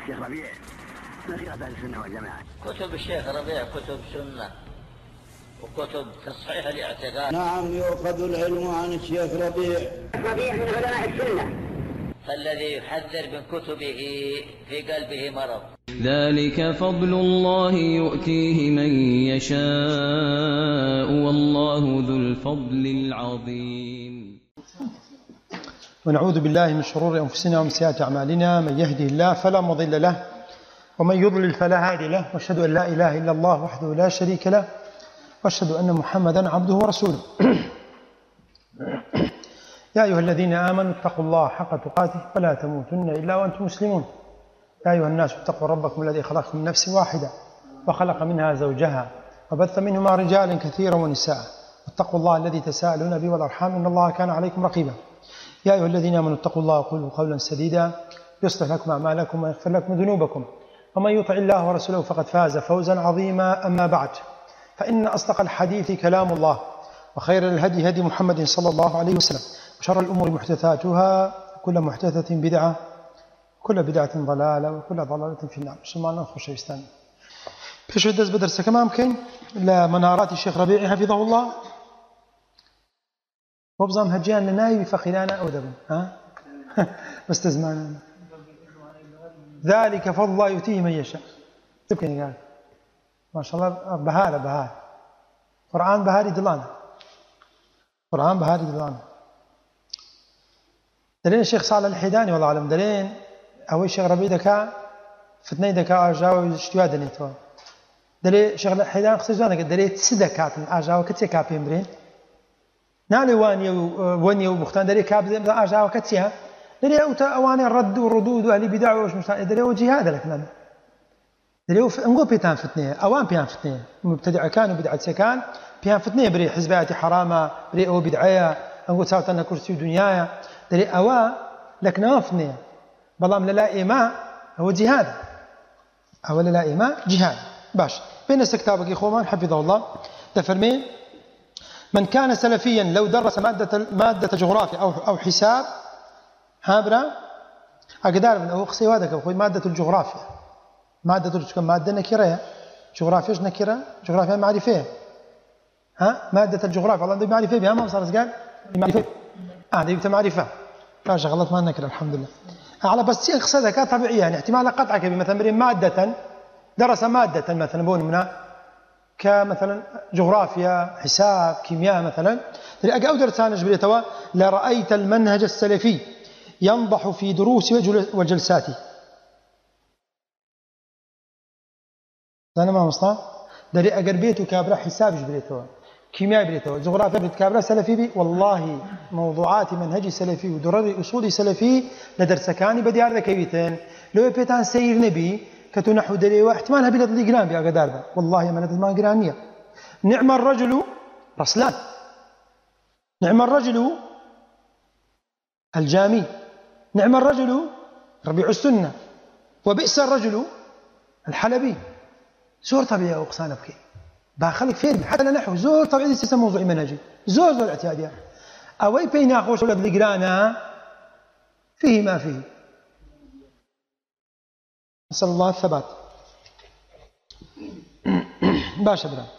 الشيخ ربيع ما خلاف أهل السنة والجماعة. كتب الشيخ ربيع كتب سنة وكتب تصحيح الاعتقاد. نعم، يؤخذ العلم عن الشيخ ربيع. ربيع من علماء السنة. فالذي يحذر من كتبه في قلبه مرض. ذلك فضل الله يؤتيه من يشاء والله ذو الفضل العظيم. ونعوذ بالله من شرور أنفسنا ومن سيئات أعمالنا، من يهده الله فلا مضل له ومن يضلل فلا هادي له، وأشهد أن لا إله إلا الله وحده لا شريك له، وأشهد أن محمدا عبده ورسوله. يا أيها الذين آمنوا اتقوا الله حق تقاته ولا تموتن إلا وأنتم مسلمون. يا أيها الناس اتقوا ربكم الذي خلقكم من نفس واحدة وخلق منها زوجها وبث منهما رجالا كثيرا ونساء، واتقوا الله الذي تساءلون به والأرحام إن الله كان عليكم رقيبا. يا أيها الذين آمنوا اتقوا الله وقولوا قولا سديدا يصلح لكم أعمالكم ويغفر لكم ذنوبكم، ومن يطع الله ورسوله فقد فاز فوزا عظيما. أما بعد، فإن أصدق الحديث كلام الله، وخير الهدي هدي محمد صلى الله عليه وسلم، وشر الأمور محدثاتها، كل محدثة بدعة، كل بدعة ضلالة، وكل ضلالة في النار. سمعنا خوش يستان پیش دست به درس کمام کن لمنارات الشيخ ربيع حفظه الله. وبزام هجيان لنايب فقيلانا أو دبن بس تزمانا. ذلك فضل الله يؤتيه من يشاء. تبكي قال ما شاء الله بهار قرآن بهاري دلانا، قرآن بهاري دلانا. دلين الشيخ صالح الحيداني والله أعلم دلين أو الشيخ ربيع دكا فتني دكا أجاو اشتوا دنيتوا دلين الشيخ الحيداني خصوصا دلين تسدكات أجاو كتير كابيمرين نالي واني وبختان دلين كاب أجاو كتيها دلين أواني الرد والردود وأهل بدع وش مستعد دلين وجهاد لك نال دلين انقو بيتان فتنية أوان بيان فتنية مبتدع كان وبدعة سكان بيان فتنية بري حزباتي حرامة بري أو بدعية انقو تساوت أنا كرسي دنيايا دلين أوا لك نافنية بلام لا إيماء هو جهاد أولا لا إيماء جهاد باش بين كتابك إخوان حفظه الله تفرمين من كان سلفيا لو درس مادة جغرافيا أو حساب هابرا أقدر من أخصي وهذا أخوي مادة الجغرافيا مادة نكرة جغرافيا نكرة جغرافيا معرفية مادة الجغرافيا الله عنده معرفة بها ما صار قال معرفة دي معرفة لا شغلت ما نكرة الحمد لله على بس اقصدها طبيعية يعني احتمال قطعك مثلا مادة درس مادة مثلا بون منها كمثلا جغرافيا حساب كيمياء مثلا أو درسان جبريتوا لرأيت المنهج السلفي ينضح في دروس وجلساته. أنا ما مصطفى دري أقربيته كابرا حساب جبريتوا كيمياء بريتوا جغرافيا بريت كابرا سلفي بي والله موضوعات منهجي سلفي ودرر أصولي سلفي لدرسكاني بديار ذكيتين لو بيتان سير نبي كتو نحو دليل واحتمال هبي لدلي قران بيا قدار والله ما ندل ما قرانية. نعم الرجل رسلان، نعم الرجل الجامي، نعم الرجل ربيع السنة، وبئس الرجل الحلبي. زور طبيعي وقصان بكي باخلك فين حتى نحو زور طبيعي سيسا موضوعي منهجي زور اعتيادية أوي بينا خوش ولد لقرانا فيه ما فيه. نسأل الله الثبات. باشا برا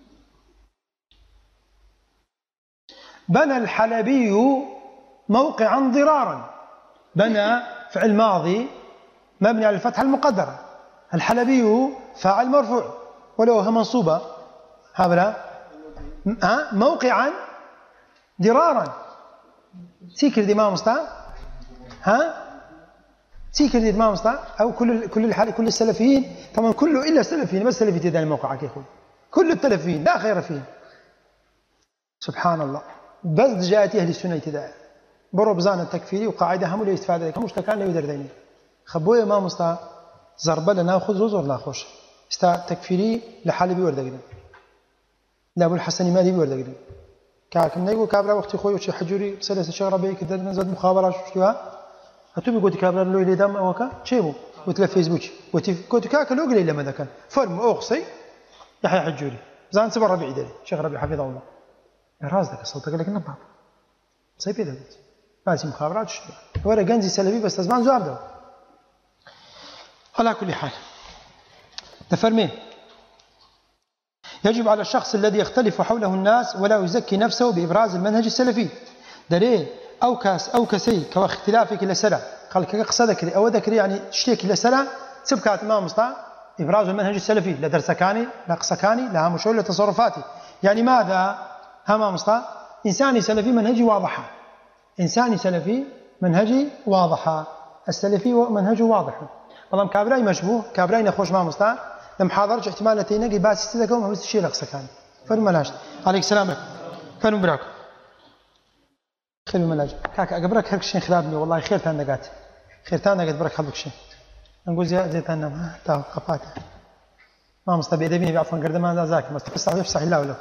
بنى الحلبي موقعا ضرارا. بنى فعل ماضي مبني على الفتحة المقدرة، الحلبي فاعل مرفوع ولو منصوبة هذا موقعا ضرارا سيكر دي ما مستا سيكر دي ما مستا أو كل السلفيين طبعا كله إلا السلفيين بس السلفي تدعي الموقع يا أخوي كل التلفيين لا خير فيهم سبحان الله. بس جاءت أهل السنة تدعي برو بزان التكفيري وقاعدة هم اللي يستفاد ذلك مش تكان لا يدر ديني خبوية ما مستا زربة لنا خذ زور لا خوش استا تكفيري لحالبي وردقنا لا أبو الحسن مالي وردقنا كاكم نيجو كابرا وقت خوي وشي حجوري سلسة شغرة بي كده نزل مخابرة شوها هتوبي قلت كابرا لو اللي دام أوكا شيمو وتلا فيسبوك قلت كاك لو قليل لما ذاك فرم أوخصي يحيى حجوري زان سبر ربيعي داري شيخ ربيع حفظه الله يا راس ذاك صوتك لك نبض صيبي ذا قلت مخابرات شو ورا جنزي سلبي بس زمان زوار ده على كل حال تفرمي يجب على الشخص الذي يختلف حوله الناس ولا يزكي نفسه بإبراز المنهج السلفي دري أو كسي كاختلافك لسرع قال كقصدك أو ذكر يعني تشتيك لسرع سبكات ما مصطع إبراز المنهج السلفي لدرسكاني لقصكاني لها مشغول لتصرفاتي يعني ماذا هما مصطع إنساني سلفي منهجي واضحة إنساني سلفي منهجي واضحة السلفي منهجه واضح والله كابراي مشبوه كابراي نخوش ما مصطع لمحاضرة احتمال نتينة بس استدقوا ما بس الشيء لقصكاني فرملاش عليك السلام فرم براكم خير الملاج كاك أقبرك هرك شيء خلابني والله خير تانقات خير تانقات برك حلك شيء نقول زي تانا تاو قفاته ما مستبي دبيني بعفوا قردم هذا ذاك مستقص عليه صح الله ولا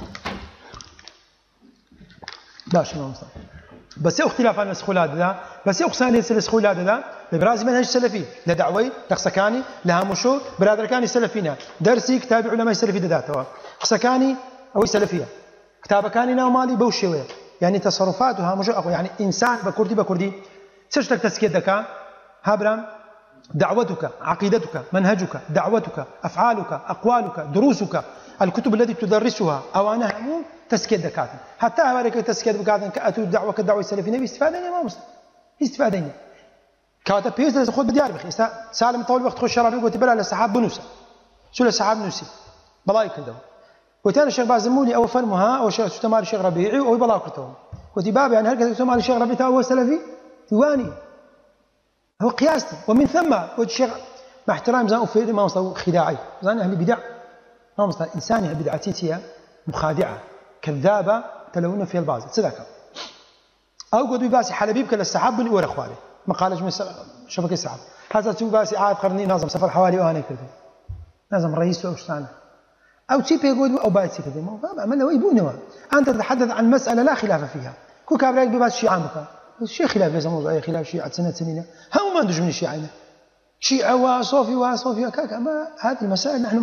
باش ما مستبي بس اختلاف عن السخولات ذا بس يقصان السخولات ذا ببراز منهج سلفي لا دعوي تقسكاني لها مشو برادر كاني سلفينا درسي كتاب علماء السلفي ذاتها قسكاني او سلفيه كتاب كاني نومالي بوشويه يعني تصرفاتها مش أقوى يعني إنسان بكردي سجلك تسكيدك هابرام دعوتك عقيدتك منهجك دعوتك أفعالك أقوالك دروسك الكتب التي تدرسها أو أنا همون تسكيدك حتى هذا تسكيد بكاتن كأتو دعوة كالدعوة السلفية بيستفادين ما مسلم يستفادين كاتب بيوز لازم خود بديار بخي سالم طول وقت خوش شرابي قلت بلا للسحاب بنوسة شو للسحاب نوسي بلاي كندو وتاني الشيخ بازمولي أو فرمها أو شيخ تماري الشيخ ربيعي أو بلا كرتهم قلت بابي يعني هل تماري الشيخ ربيعي هو سلفي ديواني هو قياستي ومن ثم قلت الشيخ مع احترام زان أفيد ما مصدر خداعي زان أهل بدع ما مصدر إنساني بدعتيتيا مخادعة كذابة تلون في الباز صدقة أو قد باسي حلبيب كلا السحاب بن ورا خوالي مقالة من شبكة السحاب هذا تو باسي عاد قرني نظم سفر حوالي وأنا كذا نظم رئيس وأشتانه أو تشيب يقول أو بايت كذا ما عملنا ويبونوا أنت تتحدث عن مسألة لا خلاف فيها كل كابراك بباس شيعة مكان الشيء خلاف ليس موضوع أي خلاف شيعة سنين هم ما ندج من الشيعة شيعة وصوفي كاكا ما هذه المسائل نحن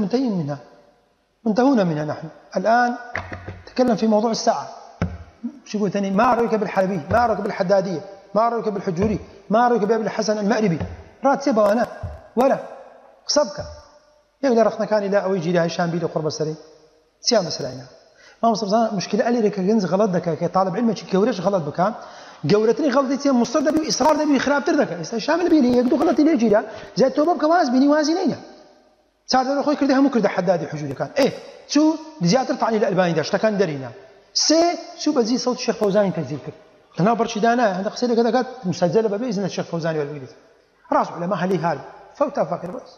منتهون منها نحن الآن تكلم في موضوع الساعة شو يقول ثاني ما رأيك بالحلبي ما رأيك بالحدادية ما رأيك بالحجوري ما رأيك بأبي الحسن المأربي راتبه أنا ولا صبك يقدر رخنا كان لا أو يجي لها هشام بيلي قرب السري سيام مسألة ما مصطفى مشكلة قال لي كجنز غلط دك كطالب علم شيء كورش غلط بكام جورتني غلطتي مصر دبي إصرار دبي خراب تردك هشام البيلي يقدر غلط اللي يجي له زي التوبة كواز بيني وازنينا صار ده أخوي كرده هم كرده حدادي حجوري كان شو زيادة طعني الألباني داش تكان درينا شو بزي صوت الشيخ فوزاني تنزيل كده أنا برشيدانا عند قصيدة كذا كانت مسجلة بإذن الشيخ فوزاني والوالد راس علماء هلي هال فوتا فاكر بس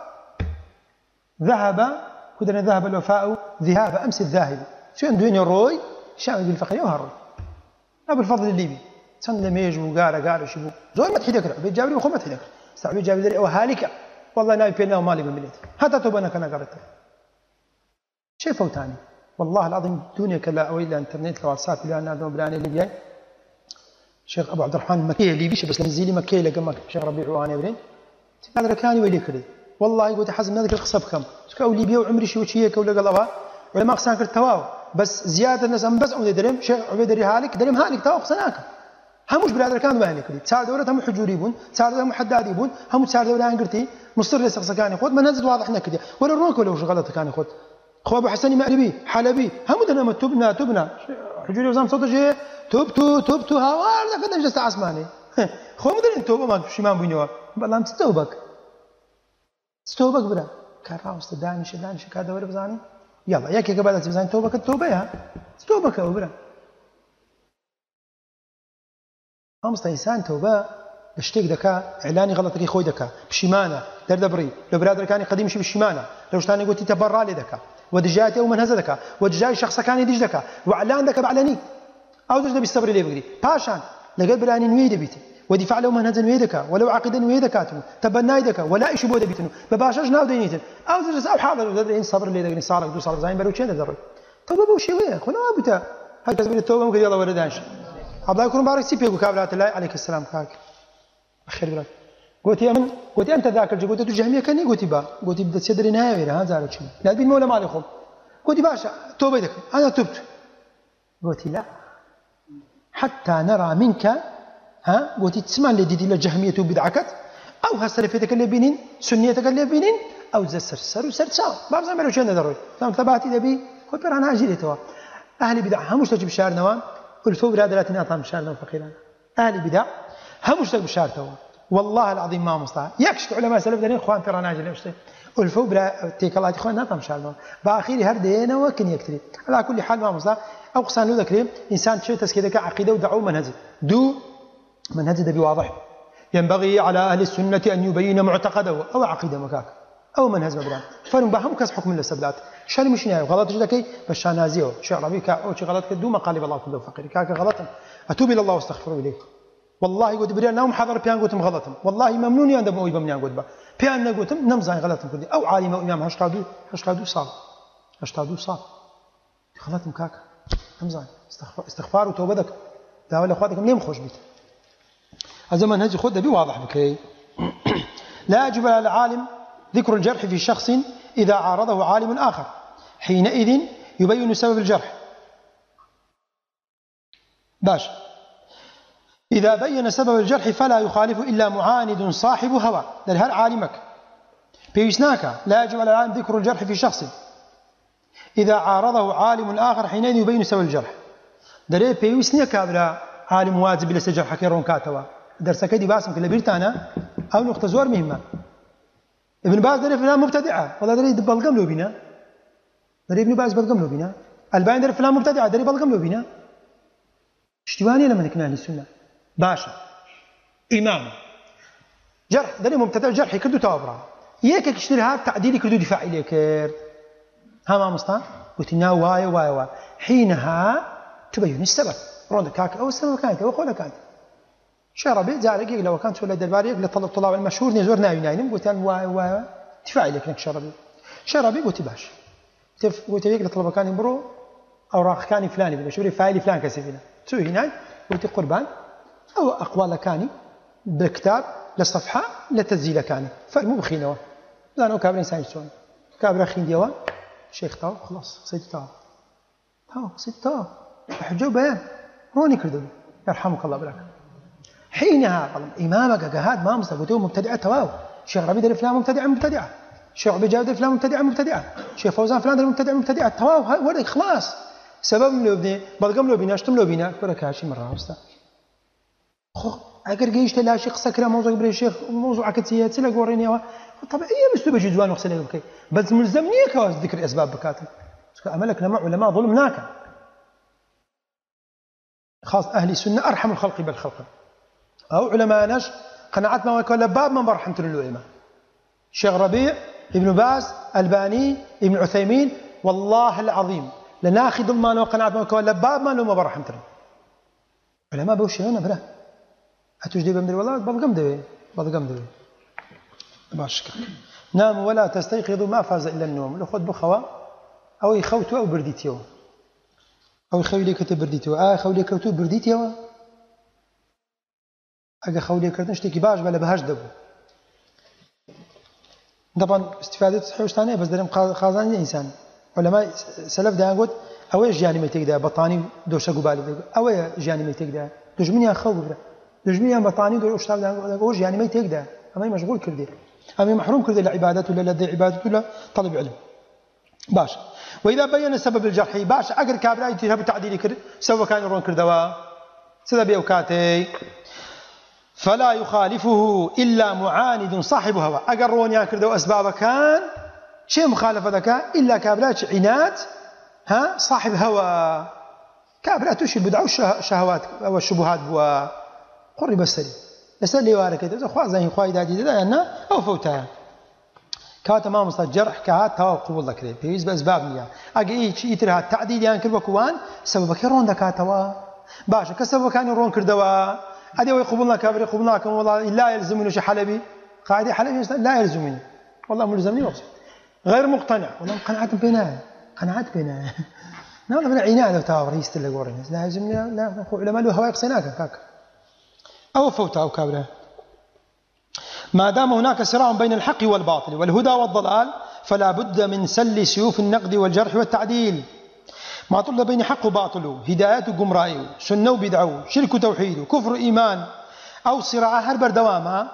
ذهب الوفاء ذهاب أمس الذاهب شو عنده الروي شامل بالفقيه وهرب أبو الفضل الليبي سن لميج وقارة شبو زول ما تحدك عبيد جابري وخو ما تحدك استعبيد جابري دري أو هالك والله ناوي بيننا ومالي بالمليت حتى توبنا كنا قررت شيء فوتاني والله العظيم الدنيا كلا أو إلا إنترنت كواتساب إلى أن هذا بلاني الليبي شيخ أبو عبد الرحمن مكي الليبي بس لنزيلي مكي لقمك شيخ ربيع وأنا برين هذا ركاني ويلي كذي والله قلت حزم هذاك القصة بكم تكو ليبيا وعمري شو شيء كولا قلبها ولا ما قصان كرتواو بس زيادة الناس بس أو درهم شيخ عبيد الرهالك درهم هالك تواو قصناك هموش بلاد كانوا ما هنيك صار دولة هم حجوريبون صار دولة هم حداديبون هم صار دولة انقرتي مصر ليس قصكان ياخذ ما نزل واضح هناك كذا ولا الروك ولا وش غلط كان ياخذ خو ابو حسن مأربي حلبي هم دنا تبنا حجوري وزام صوت جي توب هاوار ذاك نجلس عسماني خو مدري توبه ما شي ما بينوا والله ستوبك بلا كراوس دانش كذا ولا بزاني يلا ياك قبل تبزاني توبك التوبه يا ستوبك وبلا أمس إنسان توبة بشتيك دكا إعلاني غلطك خوي دكا بشيمانة دردبري لو برادر كان قديم شي بشيمانة لو شتاني قلت تبرع لي دكا ودجايتي أو من هذا دكا ودجاي شخص كان يدج دكا وعلان دكا بعلاني أو دج بالصبر اللي بقري باشان لقد براني نويد بيتي ودفاع لو من هذا نويدك ولو عقيدة نويدكاتهم تبناي دكا ولا إيش بود بيتنو بباشاش ناو دينيتن أو دج أو حاضر ودرين صبر اللي دقني صارك دو صار زين بروتشين دري توبة بوشي وياك ولا بتا هكذا من التوبة ممكن يلا وردانش عبد الله يكون بارك سيبيكو كابلات الله عليك السلام كاك خير بلاك قلت أنت ذاكر قلت جهمية كني قلت بدأت تدري نهاية هذا على شيء لا بين مولا مالكم قلت باشا توبة لك أنا تبت قلت لا حتى نرى منك قلت تسمع اللي دي الجهمية بدعكت أو هالسلفيتك اللي بينين سنيتك اللي بينين أو زسر سر وسر ساو بعض زمان وش ندروا ثم ثباتي ذبي هو بيران هاجري توا أهل بدع همش تجيب شعر نوان ألفوا برادلاتنا أطعم شعر نوان فقيران أهل بدع همش تجيب شعر توا والله العظيم ما مصطلح يكشف علماء سلف دنين إخوان بيران هاجري وش ألفوا برا تيك الله إخوان نطعم شعر نوان بآخر هردينا وكن يكتري على كل حال ما مصطلح أو قصان له ذكرين إنسان شيء تسكيدك عقيدة ودعوة منهج دو منهج ده بواضح ينبغي على أهل السنة أن يبين معتقده أو عقيدة مكاك أو منهج مبران فنبهم كاس حكم للسبلات شان مش نهاية غلط جدكي بس نازيه شعر أبيك أو شيء غلط كدو مقالب الله كله فقير كاك غلط أتوب إلى الله واستغفر إليه والله قلت بريان نوم حضر بيان قلتم غلطم والله ممنون يندم أو يبمني قلت با بيان قلتم نمزين غلطم كدي أو عالم أو إمام هشتادو صار غلطم كاك نمزين استغفار وتوبتك داول أخواتكم ليه مخوش بيت هذا منهج خد بي واضح بكي لا يجب على العالم ذكر الجرح في شخص إذا عارضه عالم آخر حينئذ يبين سبب الجرح باش إذا بين سبب الجرح فلا يخالف إلا معاند صاحب هوى للهر عالمك بيسناك لا يجب على العالم ذكر الجرح في شخص إذا عارضه عالم آخر حينئذ يبين سبب الجرح دري بيسناك هذا عالم واجب لسجر حكيرون كاتوا درسك دي باسم كلا بيرتانا أو نقطة زور مهمة ابن باز دري فلان مبتدعة والله دري بلقم له بنا دري ابن باز بلقم له بنا الباين دري فلان مبتدعة دري بلقم له بنا اشتواني لما نكنا للسنة باشا إمام جرح دري مبتدع جرح كردو توابرا ياك كشتري هذا تعديلي كردو دفاع إليك ها ما مصطفى قلت لنا واي حينها تبين السبب رون كاك أو السبب كانت أو خولا كانت شربي زعلك لو كانت ولا درباري لطلب طلاب المشهور نزور نايم قلت أنا واي دفاع إليك نك شربي قلت باش قلت لك لطلب كان يمرو أوراق كان فلاني بدنا شوري فايل فلان كسبنا تسوي هنا قلت قربان أو أقوال كاني بالكتاب للصفحة لتسجيل كاني فرمو بخينه لأنه كابر إنسان يسون كابر خين ديوا شيخ تاو خلاص سيد تاو حجوا بيان روني كردوا يرحمك الله بلاك حينها إمامك قهاد ما مستقبته مبتدعة تواو شيخ ربيع دري فلان مبتدعة شيخ عبد الجواد فلان مبتدعة شيخ فوزان فلان مبتدعة تواو ورد خلاص سبب من لبني بلقم لبنا اشتم لبنا كرك هاشي مرة وستا خو اگر جيشت لا شيخ سكره موضوع بري شيخ موضوع كتيه تلا قوريني طبعا هي مستوى جدوان وخسل بكي بس ملزمني كواز ذكر اسباب بكاتم املك لما علماء ظلمناك خاص اهل السنه ارحم الخلق بالخلق او علماء نش قناعتنا وكل باب من برحمه العلماء شيخ ربيع ابن باز الباني ابن عثيمين والله العظيم لناخذ ضمان وقناعتنا وكل باب ما له ما برحمه علماء بوش هنا بلا هتوجدي بمدري والله بضقم دوي باشك نام ولا تستيقظوا ما فاز الا النوم لو خذ بخوا او يخوتوا او برديتيو او يخولي كتب برديتيو خولي كتب برديتيو اجا خولي كرتن شتي باش بلا بهاش دبو طبعا استفاده حوش ثانيه بس درهم خازن الانسان علماء سلف ده قلت او جاني ما تقدر بطاني دوشه قبالي او جاني ما تقدر دجمني اخو دجمني بطاني دو اشتغل ده او جاني ما تقدر اما مشغول كردي اما محروم كردي لعبادته ولا لدي عبادته ولا طلب علم باش واذا بين سبب الجرح باش اقر كابراي تذهب تعديل كرد سوى كان يرون كردوا سبب اوكاتي فلا يخالفه الا معاند صاحب هوى اقرون يا كردوا اسباب كان شيء مخالفه ذاك الا كابرات عناد ها صاحب هوى كابرات وش البدع والشهوات والشبهات بوا قرب السري يسلي وارك اذا خوا زين خوا دادي انا او فوتها كات ما مصدر جرح كات قبول ذكر بيز باسباب نيا اجي يترها التعديل يعني كل وكوان سبب يرون دكاتوا باش كسبب كان يرون كردوا هذه ويقبلنا كابر يقبلناكم والله لا يلزمني شي حلبي قاعد حلبي لا يلزمني والله ملزمني وقت غير مقتنع والله قناعات بينها والله من عناد وتاور يستل قورين لا يلزمني لا علماء له هواء يقصيناك كاك او فوتها او كابره ما دام هناك صراع بين الحق والباطل والهدى والضلال فلا بد من سل سيوف النقد والجرح والتعديل ما طل بين حق وباطل هدايات وقمرائي سنة وبدعو شرك وتوحيد كفر إيمان أو صراع هربر دوامها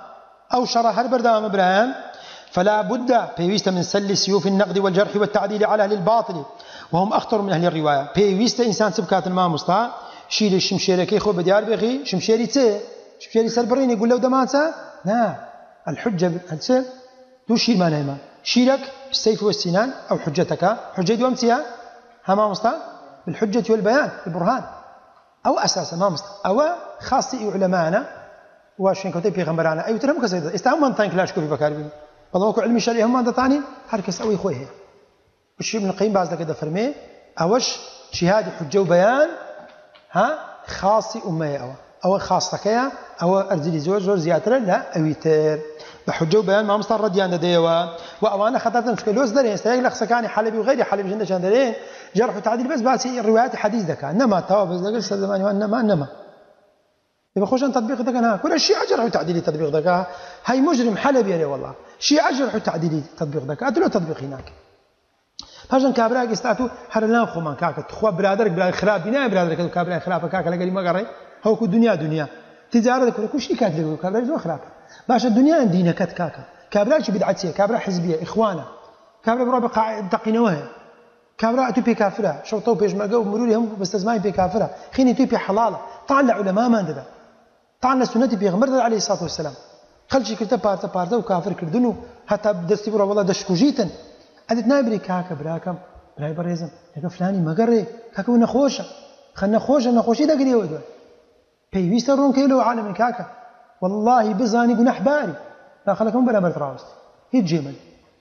أو شرع هل بردام إبراهيم فلا بد بيويست من سل سيوف النقد والجرح والتعديل على أهل الباطل وهم أخطر من أهل الرواية. بيويست إنسان سبكات الماموستا شيل الشمشيرة كيخو بديار بخي شمشيري تي شمشيري سربرين يقول له دمانسا لا الحجة هتسير دو شيل ما نهما شيلك بالسيف والسنان أو حجتك حجة دوامتها ماموستا بالحجة والبيان البرهان أو أساسا ماموستا أو خاصي علماءنا واشين كتب في غمرانا أي ترى مكسر استعمل من ثاني كلاش كوفي بكاربين والله كل علمي شرعي هم عند ثاني حركة أوي خويه وش ابن القيم بعض كده فرمي أوش شهادة حجة وبيان ها خاصي أمي أو خاصة كيا أو أرزلي زوج زيادة لا أويتر بحجة وبيان ما مصدر رديان ديوا وأوانا خطرتهم سكلوس درين استيقظ لخسكاني حلبي وغيري حلبي جنة شاندرين جرح وتعديل بس الروايات الحديث ذاك إنما توابز ذاك زمان وإنما يبقى خوش أن تطبيق ذاك ها كل شيء جرح وتعديل تطبيق ذاك هاي مجرم حلبي يعني والله شيء جرح وتعديل تطبيق ذاك أدلو تطبيق هناك هاجن كابراك استعتو حرلان خومان كاك تخوا برادرك بلا خراب بناء برادرك كابراك خراب كاك لقري ما قري هو كل دنيا تجارة كل شيء كاتلو كابراك زو خراب باش الدنيا دينك كاكا كابراك بدعتيه كابراك حزبيه اخوانا كابراك برابق دقينوها كابراك تو بي كافره شو تو بيج ماقو مروري هم بس تزماي بي كافره خيني تو بي حلاله طالع علماء ما ندبا طالع سنتي بيغمر عليه الصلاه والسلام خلشي كرت بارتا وكافر كردنو حتى دستي برا والله دشكو جيتن أدت نابري كاكا براكم براي بريزم لك فلاني ما قري كاكا ونخوشه خلنا خوشه نخوشي دا قريه ودوي بيويست رون كيلو عالم من كاكا والله بزاني قناح باري لا خلكم بلا مرتراوست هي جمل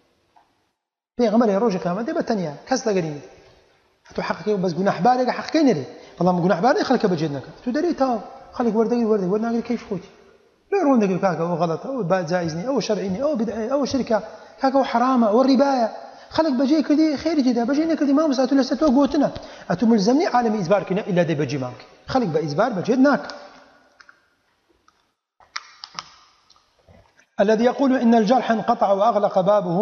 بيغمر يا روجي كامل دي بتنيا كسلا قريني تو حقك بس قناح باري حقكين لي والله ما قناح باري خلك بجدنك تو دري تاو خليك وردي ورنا كيف خوتي لا يرون دقيق كاكا او غلط او جائزني او شرعيني او بدعي او شركه كاكا وحرامه او الربايه خلك بجي كذي خير جدا بجينا كذي ما مساتو لستو قوتنا اتو ملزمني عالم ازبار كنا الا دي بجي ماك خلك بازبار بجدناك الذي يقول ان الجرح انقطع واغلق بابه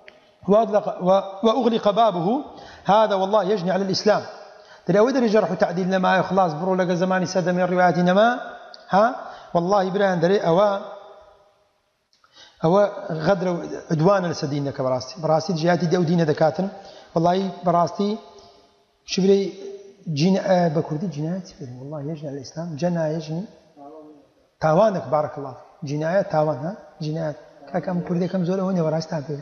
واغلق بابه هذا والله يجني على الاسلام ترى ودري جرح تعديل لما خلاص برو لك زماني سد من الروايات انما ها والله بران دري أو غدر عدوان لسدينك براستي جهاتي دي ودين دكاتن والله براستي شبري جنا بكردي جنايات والله يجني على الإسلام جنا يجني تاوانك بارك الله جناية تاوان ها جنايات كم كردي كم زول هوني وراست تعبير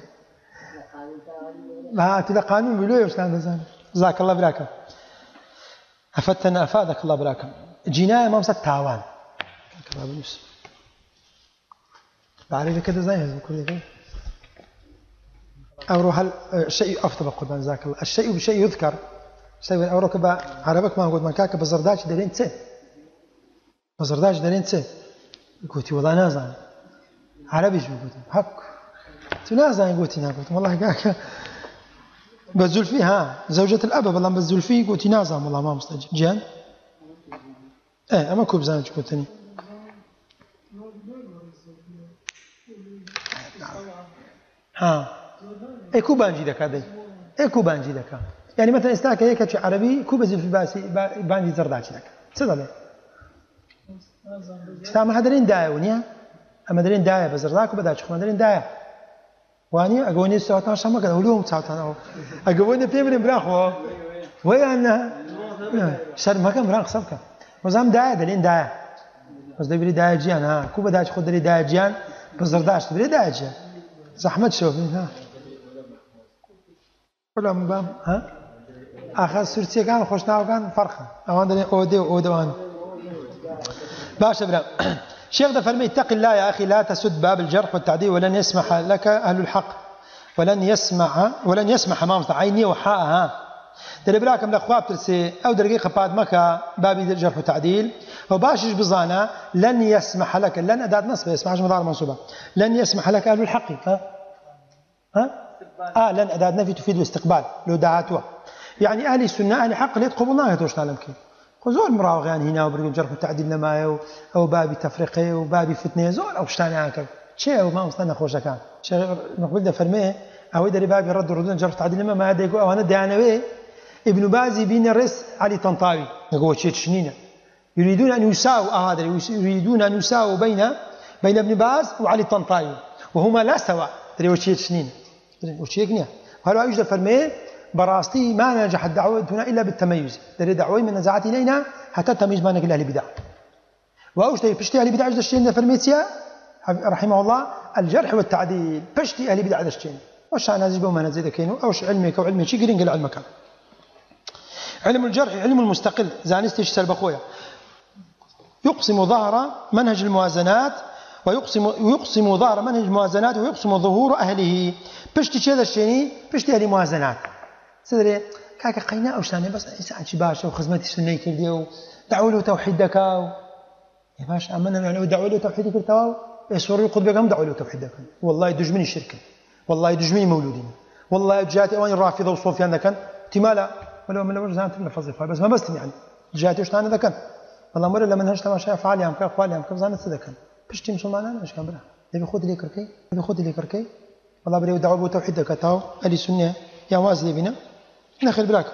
لا تدا قانون بلوي وشلون زين جزاك الله براكم أفتنا أفادك الله براكم جناية ما مسك تاوان كلام بنص بعرف كده زي كل ده أو روح الشيء أفضل قربان جزاك الله الشيء بشيء يذكر شيء أو ركب عربك ما قلت من كاك بزرداش دارين تسه بزرداش دارين تسه قلتي والله نازع عربي شو قلت حق تنازع قلتي قلت والله كاك بزول فيها زوجة الأب والله بزول فيه قلتي نازع والله ما مستجيب جان أما كوب زانج قلتني ها ايكو بانجي دكا دي ايكو بانجي دكا يعني مثلا استاك هيك شي عربي كو بزل في باسي بانجي زرداش دكا صدق استعمل هذين دايه ونيا اما درين دايه بزرداك وبداش خو درين دايه واني اقوني الساعه شما كده ولهم ساعه اقوني بتمرين براخو وين شر ما كان براخ صفكه وزام دايه درين دايه بس دبري دايه جيان ها كو بداش خو دري دايه جيان بزرداش دري دايه جيان زحمت شوفين ها كلهم بام ها آخر سرتي كان خوشناو كان فرخه اوان دني اودي اودوان باشا برام شيخ ده فرمي اتق الله يا اخي لا تسد باب الجرح والتعديل ولن يسمح لك اهل الحق ولن يسمح امام عيني وحاءها دل براكم الاخوات ترسي او دقيقه بعد مكا باب الجرح والتعديل وباشش بظانا لن يسمح لك لن اداه نصب يسمعش مضارع منصوبه لن يسمح لك اهل الحق لن اداه نفي تفيد الاستقبال لو دعاتها يعني اهل السنه اهل الحق اللي قبلناها توش نعلمك خذوا المراوغ يعني هنا وبرجع الجرح والتعديل لما او باب تفرقه وباب فتنه زول او شتاني هكذا شيء وما مستنى خوش كان شيخ نقبل ده فرميه او يدري باب يرد ردود جرح والتعديل لما ما هذا يقول او انا دعنا ابن باز بين الرس علي طنطاوي يقول شيء شنينه يريدون ان يساووا بين بين ابن باز وعلي الطنطاوي وهما لا سواء دري وشيء سنين وشيء كنيا وهل يوجد فرمي براستي ما نجح الدعوة هنا إلا بالتميز دري دعوة من نزاعات إلينا حتى التمييز ما نقل أهل البدع وأوجد بشتي أهل البدع الشيء فرميتيا رحمه الله الجرح والتعديل بشتي أهل البدع الشيء وش أنا زيبه ما نزيد كينو أوش علمك أو علمي شيء قرين قل علمك علم الجرح علم المستقل زانستيش سلبقويا يقسم ظهر منهج الموازنات ويقسم ظهر منهج الموازنات ويقسم ظهور أهله بشتي هذا الشيء بشتي أهل موازنات سدري كاكا قيناء وشاني بس إنسان شباشة وخزمتي سنة كرديو دعوا له توحيد دكاو يا باشا أمنا يعني دعوا له توحيد كرتاو يسوري قد بيقام دعوا له توحيد دكاو والله يدجمني الشركة والله يدجمني مولودين والله جاتي أوان الرافضة وصوفيان ذكن تمالا ولو من الوجه زانت الفضل بس ما بستم يعني جاتي وشتاني ذكن والله مرة لما نهجت ما شاء فعالي أمك أخوالي أمك زانت ذكن بشتي مسلمان أنا مش كان بلا يبي خود لي كركي يبي خود لي كركي والله بريو دعوا له توحيد دكاو أهل سنة يا وازلي بنا نخل بلاك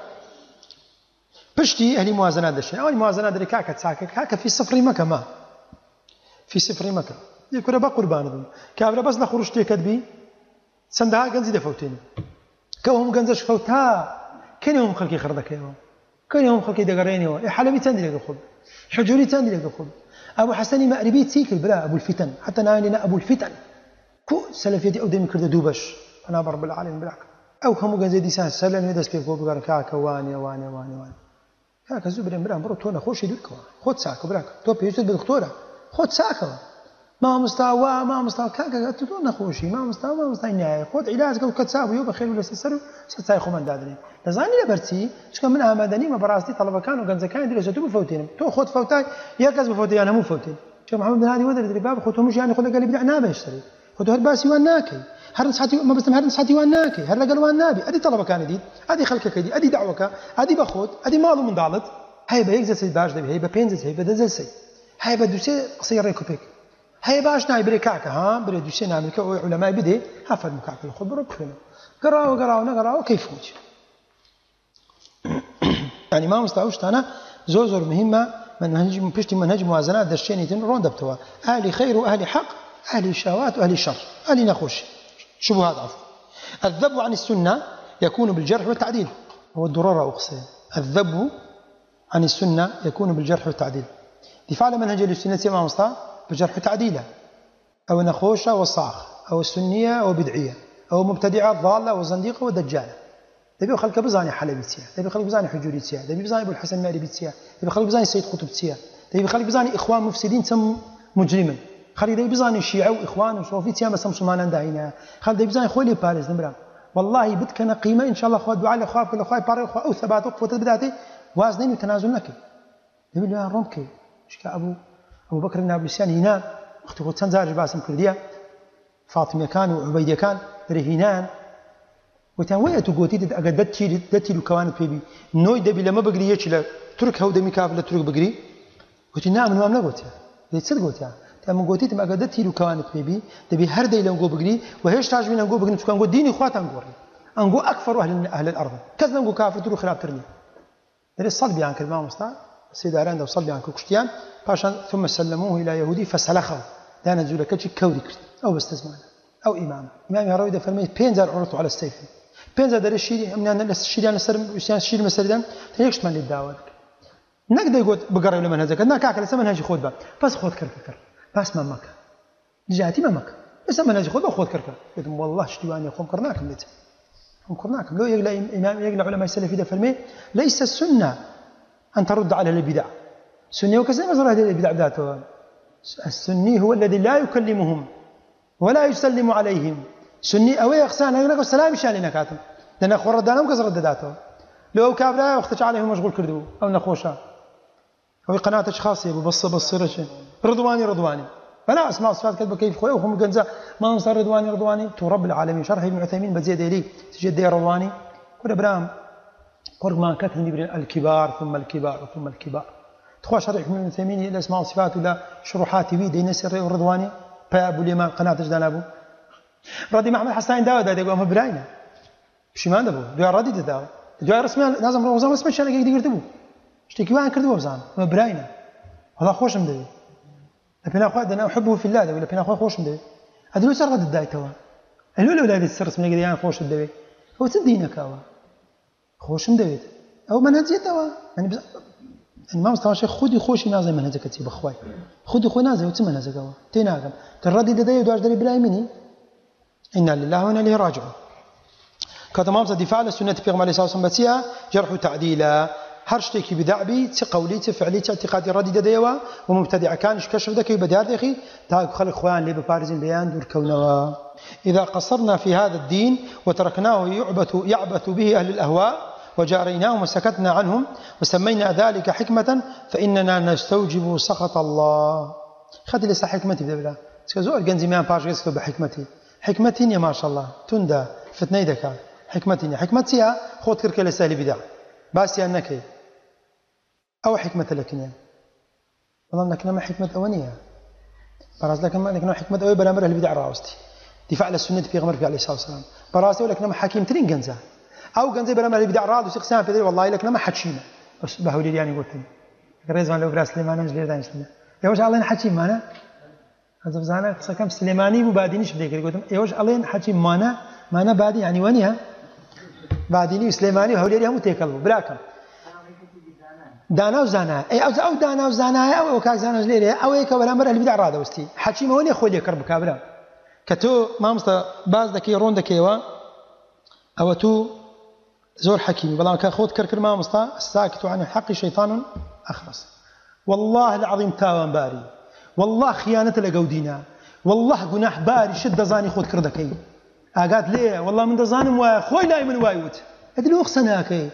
بشتي أهل موازنات الشيء أول موازنات اللي كاكا تساكك هاك في صفر مكة ما في صفر مكة يكون بقربان ذم كابرا بس نخرج تكذبي سندها جنزي دفوتين كوهم جنزش فوتها كان يوم خلقي خردك يوم كان يوم خلقي دقرين يوم حلبي تندي لك خب حجوري تندي لك خب أبو حسني مأربي تسيك البلاء أبو الفتن حتى نايلنا أبو الفتن كو سلفيتي أودي من كرد دوبش أنا برب العالمين بلاك أو هم جنزي ديسان سلم يدس كيف بقول كاكا واني واني واني واني كاكا زبرين بلا مرو تونا خوش يدك خد ساكو بلاك تو بيجي بالدكتورة خد ساكو ما مستوى كاكا تونا خوشي ما مستوى نهاية خد علاج قال كتساوي يوم بخير ولا سسر ستاي خو من دادني لازاني لبرتي اش كان منها مدني ما براستي طلبه كانوا جنزا كان يدير جاتو بفوتين تو خد فوتاي يا كاز بفوتي انا مو فوتين شو محمد بن هادي ودر الباب خدهم مش يعني خد قال لي بدعنا بيشتري خدوا هالباسي والناكي هرن ساعتي ما بس هرن ساعتي والناكي هرن قال والنابي ادي طلبه كان دي ادي خلكك دي ادي دعوك ادي باخذ ادي مالو من ضالت هاي بيجز سي باش دبي هاي بينزل هاي بدزل هاي بدوسي قصير ريكوبيك هاي باش ناي بريكاك ها بري دوسي نعمل كو علماء بدي حفظ مكاك الخبر كفنا قراو كيف وجه يعني ما مستوعبش انا زور مهمه منهج بيشتي منهج موازنات دشينيتن روند بتوا اهل خير واهل حق اهل شهوات واهل شر اهل نخوش شبهات عفوا الذب عن السنه يكون بالجرح والتعديل هو الضرورة أقصد الذب عن السنة يكون بالجرح والتعديل دفاع منهج السنة مع مصطفى بالجرح والتعديل أو نخوشة وصاخ أو السنية أو بدعية أو مبتدعة ضالة وزنديقة ودجالة تبي خلق بزاني حلبيتيا تبي خلق بزاني حجوريتيا تبي بزاني أبو الحسن مأربيتيا تبي خلق بزاني سيد قطبتيا تبي خلق بزاني إخوان مفسدين تم مجرما خلق تبي بزاني الشيعة وإخوان وصوفيتيا بس مسلمان داعينا خلق تبي بزاني خوالي باريس نبرا والله بدكنا قيمة إن شاء الله أخوات دعاء الأخوات كل أخوات باري أخوات أو ثبات وقفة بدأتي وازنين وتنازل لك تبي له رمكي شكا أبو بكر بن عبد السيان هنا أختي قلت سنزارج باسم كردية فاطمة كان وعبيدة كان رهينان وتنوية تقولي دتي له كوانت بيبي نوي دبي لما بقري يشيل ترك هو دمي كافل ترك بقري قلت نعم نعم لا قلت ليش صدق قلت تم قلت تم أقدتي له كوانت بيبي دبي هر دي لنقو بقري وهيش تاج من نقو بقري تكون قد ديني إخوات أنقول أنقو أكثر أهل الأرض كذا نقو كافر تروح خلاف ترني درس صلبي عن كلمة مصطفى السيد أراندا وصلبي عن كوكشتيان باشان ثم سلموه إلى يهودي فسلخه لا نزول كتش كوري كرت أو بستزمان أو إمام هرويدا فرمي بينزل عرضته على السيف بينزل در الشيء من أن الشيء سرم الشيء مسردان تيجش من الدعوة نقدر يقول بقرأ ولا من هذا ناك عقل سمن هاجي خود بس خود كركر بس ما مك جاتي ما مك بس من هاجي خود كركر يقول والله شتواني أخوم كرناكم ليت هم كرناكم لو يقلع إمام يقلع علماء السلف إذا فرمي ليس السنة أن ترد على البدع السني وكذا ما زال هذه البدع ذاته السني هو الذي لا يكلمهم ولا يسلم عليهم سني أو يغسان هناك السلام شان نكاتم لأن أخور ردانهم كسر رداته لو كابلا واختش عليهم مشغول كردو أو نخوشة أو قناة خاصة ببصرة رضواني فلا أسماء صفات كذب كيف خوي وهم جنزة ما نصر رضواني تو رب العالمين شرح ابن عثيمين بزيد لي تجد دير رضواني كل إبراهيم قرب ما كتب الكبار ثم الكبار تخوى شرح ابن عثيمين إلى أسماء صفات ولا شروحات في دين سر الرضواني فأبو اليمان قناة جدان أبو ردي محمد حسين داود هذا يقول مبراينا بشمان دبو دعاء ردي داود دعاء رسمي لازم روزان رسمي شان يقدر يرتبو اشتكي وين كردو بزان مبراينا هذا خوش مدري لبنا أخوات أنا أحبه في الله ولا بنا أخوات خوش مدوي هذا لو سرقت الدايتوا هلو ولا هذا السرس من يقدر خوش مدوي هو تدينك هو خوش مدوي أو منهجيته يعني ما مستوى شيء خودي خوش نازل منهجك تجيب أخوي خودي خو نازل وتسمى منهجك هو تناقم تردي لدي ودواج دري بلا يميني إنا لله وإنا إليه راجعون كتمام دفاع للسنة بيغمر عليه الصلاة والسلام جرح وتعديلا هرشتكي بدعبي تقولي تفعلي اعتقادي ردي دديوا ومبتدع كانش كشف ذكي بدار دخي تاك خلق خوان لي ببارزين بيان دور كونوا إذا قصرنا في هذا الدين وتركناه يعبث به أهل الأهواء وجاريناهم وسكتنا عنهم وسمينا ذلك حكمة فإننا نستوجب سخط الله خذ لي حكمتي بدبلا سكزور جنزي ما باش يسكب بحكمتي حكمتي يا ما شاء الله تندا فتني دكا حكمتي خذ كرك لسالي بدع بس أنك أو حكمة لكن والله لكن ما حكمة أولية براس لكن حكمة أولية بلا مرة البدع راوستي دفاع للسنة في غمر في عليه الصلاة والسلام براس ولكن ما حكيم ترين جنزة أو جنزة بلا مرة البدع راود وسقسام في ذي والله لكن ما حكيمة بس بهولي يعني قلت لي رزمان لو براس سليمان نجلي داين سليمان يا وش الله حكيم معنا هذا بزانا كم سليماني مبادينش بديك قلت يا وش الله حكيم معنا بادي يعني ونيها بعديني وسليماني وهولي ليهم تيكلوا بلاكم دانا وزانا أي أو دانا وزانا أو كاك زانا جليلة أو هيك ولا مرة اللي بدع رادة وستي حكي ما هوني أخوي كرب كابلا كتو ما مست باز ذكي رون ذكيوا أو تو زور حكيم بلا كان خود كركر ما مست الساكت عن الحق شيطان أخرس والله العظيم تاوان باري والله خيانة لجودينا والله جناح باري شد زاني خود كردكي أقعد ليه والله من دزانم وخوي لا من وايوت هذا لو خسناكي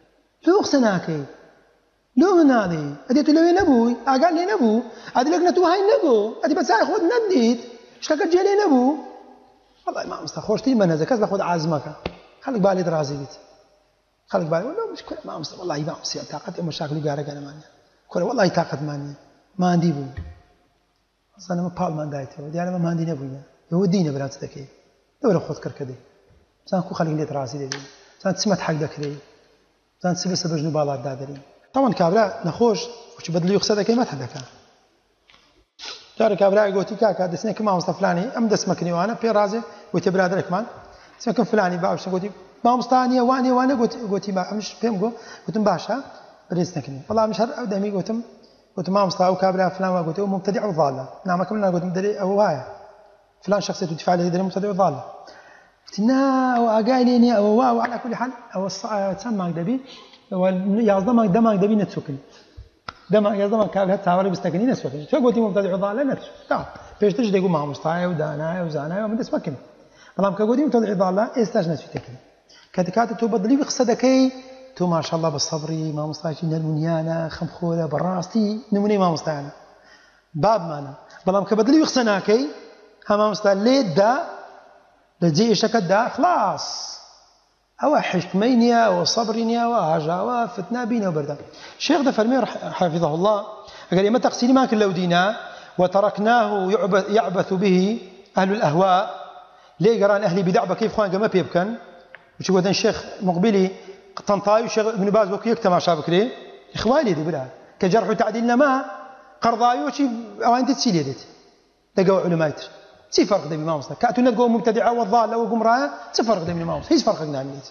لو من هذه هذه تلوي نبوي أقعد لي نبو هذه لقنا توهاي نبو هذه بس خود نديت إيش كاك جالي نبو والله ما مستخوشتي من هذا كذا خود عازمك خليك بالي دراسي بيت خليك بالي والله مش كل ما مست والله ما مست طاقة مشاكل جارك أنا ماني كل والله طاقة ماني ما عندي بو أصلا ما بال ما عندي ودي أنا ما عندي نبوي يودينا بلاد ذكي دور خود كركدي زان كو خليك لي دراسي دي زان تسمت حق دكري زان تسبس بجنو بالات دادري طبعا كابلا نخوش وش بدل يخسد كي ما تحدك جاري كابلا قلتي كاكا دسني كما مصطفى فلاني ام دسمكني وانا في رازي قلت برادر كمان اسمك فلاني باوش قلتي ما مستانيه وانا قلتي ما مش فهم قلت باشا بريسنكني والله مش قدامي قلت ما مستوى او كابلا فلان قلت مبتدع وضاله نعم كملنا قلت مدري او هاي فلان شخصيته تدفع عليه يدري مبتدع وضاله قلت نا واقايليني او واو على كل حال او تسمى دبي ويعظم دمك دبي نتسكن دمك يعظم كابلا تاوري بستكني نسكن شو قلتي مبتدع وضاله نفس لا فيش تجي يقول ما مستوى ودانا وزانا ومن تسمكن والله كقولي مبتدع وضاله استاجنا في تكني كاتكات تبدلي بخصدكي تو ما شاء الله بالصبري ما مستعجل المنيانة خمخولة براستي نموني ما مستعجل باب مانا بلام كبدلي يخسناكي هم مستعجل ليه دا لجي شكل دا خلاص أو حكمينيا أو صبرينيا وهجا فتنا بينا وبردا الشيخ ده فرمي حفظه الله قال ما تقصيني ما كل ودينا وتركناه يعبث به أهل الأهواء ليه قران أهلي بدعبة كيف خوان ما بيبكن وش قلنا الشيخ مقبلي طنطاي وشيخ ابن باز وكي يكتمع شابكري إخوالي دي بلا كجرح وتعديلنا ما قرضاي وشي أوان تتسيلي ديت تقوى علماء سي فرق دي بما مصنع كأتونا تقوى مبتدعة والضالة وقمراء سفرق دي بما مصنع هيس فرق نعمليت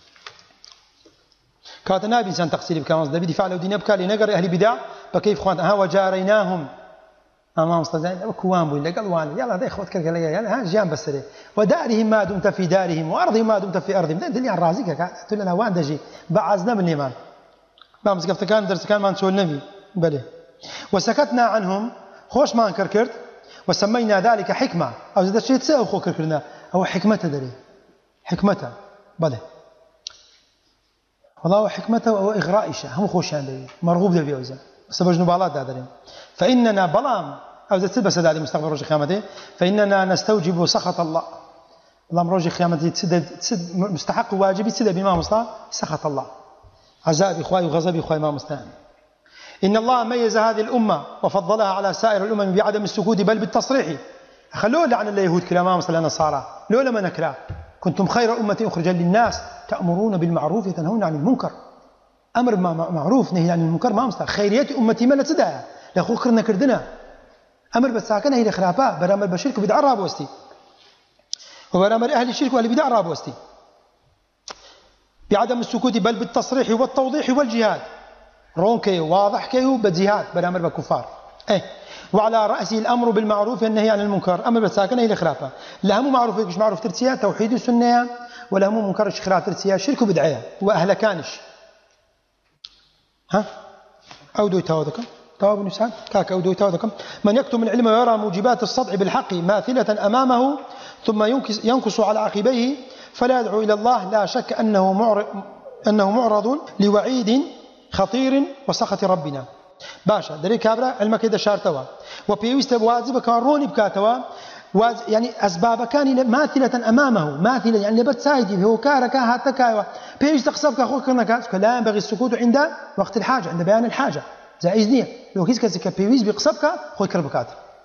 كاتنا بإنسان تقصيري بكام مصنع بدفاع لو دين يبكى لنقر أهل بدع فكيف خوان ها وجاريناهم أمام مصنع وكوان بوي لقى الوان يلا ده إخوات كرك لقى يلا ها جيان بسري ودارهم ما دمت في دارهم وأرضهم ما دمت في أرضهم ده دنيا الرازقة قلت لنا وان دجي بعزنا من الإيمان بامس قفت كان درس كان ما نسول النبي بلي وسكتنا عنهم خوش ما انكركرت وسمينا ذلك حكمة أو زاد الشيء تسأل خو كركرنا هو حكمته دري حكمته بلي والله حكمته أو إغراء إشاء هم خوشان دري مرغوب دري أوزا سبج نبالات دري فإننا بلام أو زاد سبس هذا مستقبل رجع قيامته فإننا نستوجب سخط الله اللهم رجع قيامته تسد مستحق واجبي تسد بما مصطفى سخط الله عذاب إخوائي وغضب إخوائي ما مستعان إن الله ميز هذه الأمة وفضلها على سائر الأمم بعدم السكوت بل بالتصريح خلوه لعن اليهود كلام مثل النصارى لولا ما نكره كنتم خير أمة أخرجا للناس تأمرون بالمعروف وتنهون عن المنكر أمر معروف نهي عن المنكر ما مستعان خيرية أمتي ما لا تدعى لأخو كرنا كردنا أمر بساكن هي الخرافة برامر بشرك وبدع رابوستي وبرامر أهل الشرك وأهل البدع رابوستي بعدم السكوت بل بالتصريح والتوضيح والجهاد رونكي واضح كيو بجهاد برامر بكفار وعلى رأسه الأمر بالمعروف والنهي عن المنكر أمر بساكن هي الخرافة لهم معروف مش معروف ترسيا توحيد السنة ولهم منكر خراف ترسيا شرك وبدعية وأهل كانش ها أودو يتاوذكم تواب نسان كاك أودو يتاوذكم من يكتم العلم ويرى موجبات الصدع بالحق ماثلة أمامه ثم ينكس على عقبيه فلا يدعو إلى الله لا شك أنه معرض لوعيد خطير وسخط ربنا باشا دري كابرا علمك إذا شارتوا وبيوست واجب كان روني بكاتوا يعني أسباب كان ماثلة أمامه ماثلة يعني لبت سايدي هو كارك هاتكايوا بيوست قصبك أخوك كنك لا ينبغي السكوت عند وقت الحاجة عند بيان الحاجة جائز نية لو كيس كذا بيوست بقصبك خوي كربكات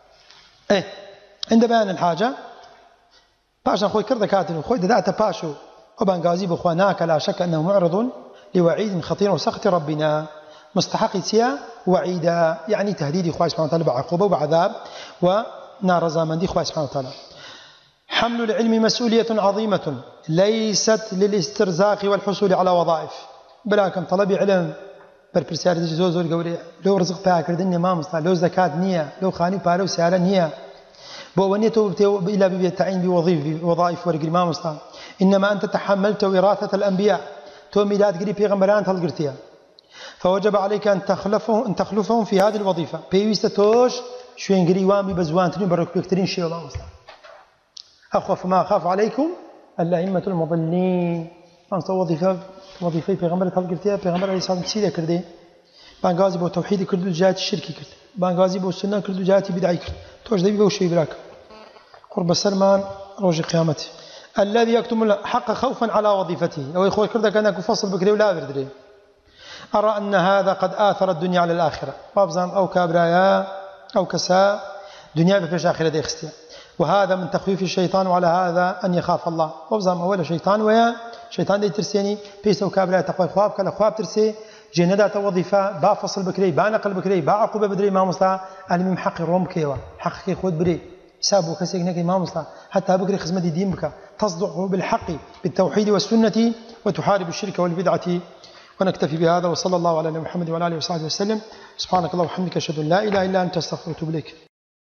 عند بيان الحاجة باشا خوي كردكاتن وخوي دات باشو وبنغازي بخواناك لا شك أنه معرض لوعيد خطير وسخط ربنا مستحق سيا وعيدا يعني تهديد إخوة سبحانه وتعالى بعقوبة وبعذاب ونار زامن إخوة سبحانه وتعالى حمل العلم مسؤولية عظيمة ليست للاسترزاق والحصول على وظائف بلاكم طلب علم بربرسيار زوزور قولي لو رزق بها كردني ما مصطفى لو زكاة نية لو خاني بارو سيارة نية بونيته إلى بالتعيين بوظائف ورق ما مصطفى إنما أنت تحملت وراثة الأنبياء تو ميلاد قريب بيغمبران تلقرتيها فوجب عليك أن تخلفهم في هذه الوظيفة بيويستوش شوين قريوان ببزوانتين برك بكترين شيء الله مصطفى أخوف ما أخاف عليكم الأئمة المضلين أنت وظيفة بيغمبر تلقرتيها بيغمبر عليه الصلاة والسلام كردي بانغازي بو توحيد كردو جات الشركي كرد بانغازي بو السنة كردو جاتي بدعي كرد توش دبي بو شيء براك قرب السلمان روج قيامته الذي يكتم الحق خوفا على وظيفته أو يخوي كرده كان يفصل بكري ولا بردري أرى أن هذا قد آثر الدنيا على الآخرة وابزام أو كابرايا أو كساء دنيا بفيش آخرة دي اختيا وهذا من تخويف الشيطان وعلى هذا أن يخاف الله وابزام أول شيطان ويا شيطان دي ترسيني بيس أو كابرايا تقوى خواب كلا خواب ترسي جندات وظيفة با فصل بكري با نقل بكري با عقوبة بدري ما مصطفى ألمي محق روم كيوا حق كي خود بري سابو كسيك نكي ما مصطفى حتى بكري خزمة دين بك تصدع بالحق بالتوحيد والسنة وتحارب الشرك والبدعة ونكتفي بهذا وصلى الله على محمد وعلى آله وصحبه وسلم سبحانك اللهم وبحمدك أشهد أن لا إله إلا أنت أستغفرك وأتوب إليك